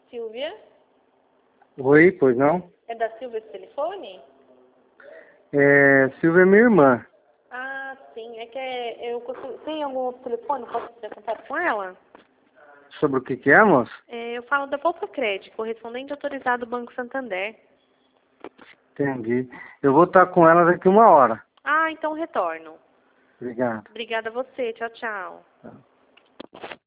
Silvia? Oi, pois não? É da Silvia esse telefone? Silvia é minha irmã. Ah, sim. É que tem algum outro telefone? Posso ter contato com ela? Sobre o que é, moço? Eu falo da Voltocred, correspondente autorizado do Banco Santander. Entendi. Eu vou estar com ela daqui 1 hora. Ah, então retorno. Obrigado. Obrigada a você. Tchau, tchau. Tá.